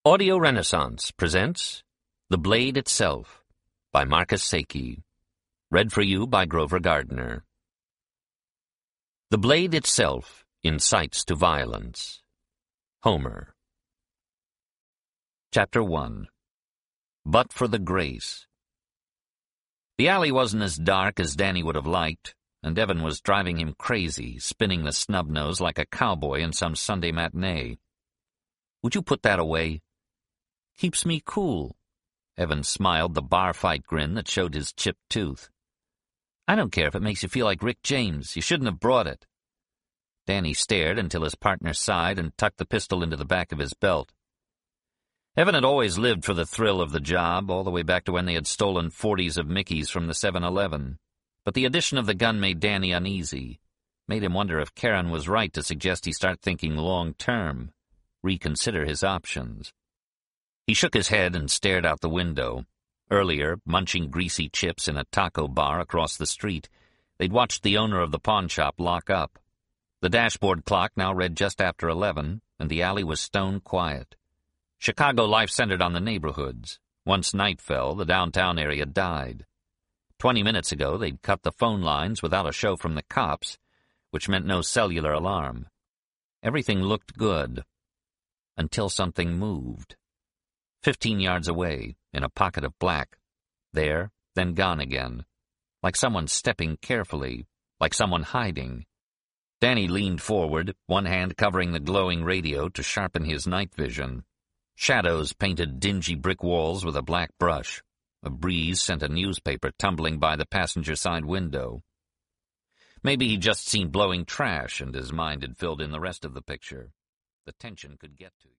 Audio Renaissance presents The Blade Itself by Marcus Saki. Read for you by Grover Gardner. The blade itself incites to violence. Homer. Chapter 1. But for the Grace. The alley wasn't as dark as Danny would have liked, and Evan was driving him crazy, spinning the snub-nose like a cowboy in some Sunday matinee. "Would you put that away?" "Keeps me cool." Evan smiled the bar fight grin that showed his chipped tooth. "I don't care if it makes you feel like Rick James. You shouldn't have brought it." Danny stared until his partner sighed and tucked the pistol into the back of his belt. Evan had always lived for the thrill of the job, all the way back to when they had stolen 40s of Mickey's from the 7-Eleven. But the addition of the gun made Danny uneasy, made him wonder if Karen was right to suggest he start thinking long-term, reconsider his options. He shook his head and stared out the window. Earlier, munching greasy chips in a taco bar across the street, they'd watched the owner of the pawn shop lock up. The dashboard clock now read just after 11, and the alley was stone quiet. Chicago life centered on the neighborhoods. Once night fell, the downtown area died. 20 minutes ago, they'd cut the phone lines without a show from the cops, which meant no cellular alarm. Everything looked good, until something moved. 15 yards away, in a pocket of black. There, then gone again. Like someone stepping carefully, like someone hiding. Danny leaned forward, one hand covering the glowing radio to sharpen his night vision. Shadows painted dingy brick walls with a black brush. A breeze sent a newspaper tumbling by the passenger side window. Maybe he'd just seen blowing trash and his mind had filled in the rest of the picture. The tension could get to you.